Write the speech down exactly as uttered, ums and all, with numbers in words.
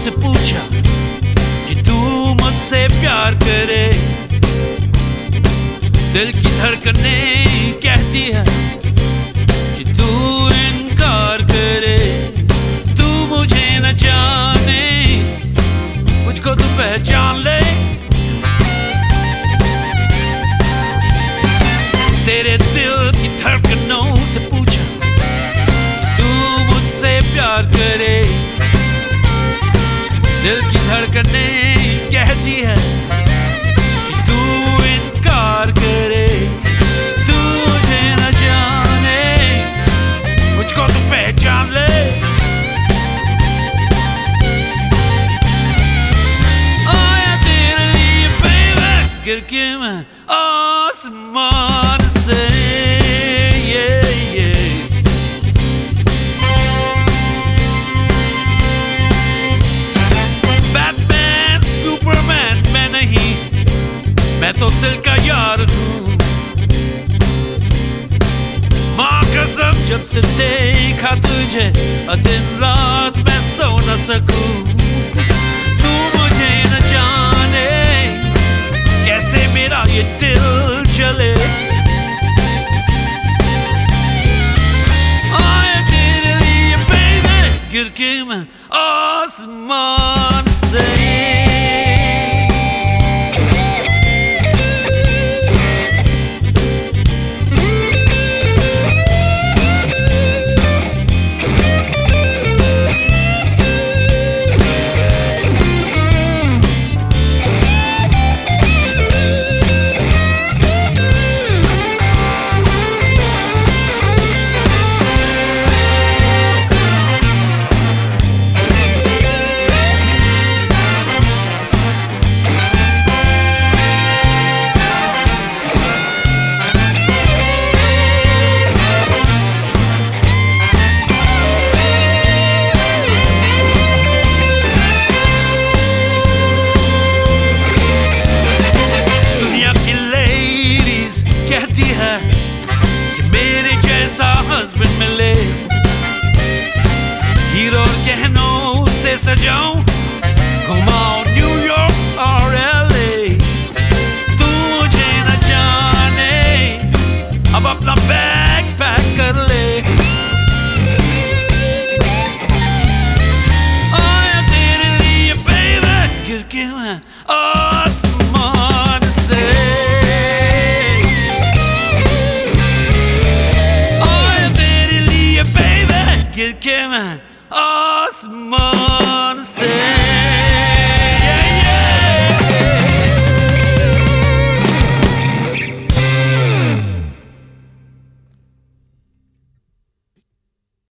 से पूछा कि तू मुझसे प्यार करे, दिल की धड़कने कहती है कि तू इनकार करे। तू मुझे न जाने, मुझको तू पहचान ले। तेरे दिल की धड़कनों से पूछा कि तू मुझसे प्यार करे, दिल की धड़कने कहती है कि तू इनकार करे। तू मुझे न जाने, मुझको तू पहचान ले। आया तेरे लिए बेबे, गिर के मैं आसमान से। yeah, yeah. बैटमैन सुपरमैन मैं नहीं, मैं तो दिल का यार हूँ। माँ कसम जब से देखा तुझे, दिन रात मैं सो न सकूं। तू मुझे न जाने, कैसे मेरा ये दिल चले। आया तेरे लिए बेबे, गिर के मैं आसमान से। कहती है कि मेरे जैसा हस्बैंड मिले, हीरो और गहनों से सजाऊं, घुमाऊं न्यूयॉर्क और एलए। तू मुझे न जाने, अब अपना बैग पैक कर ले। आया तेरे लिए बेबे, गिर के मैं आसमान से। गिर के मैं आसमान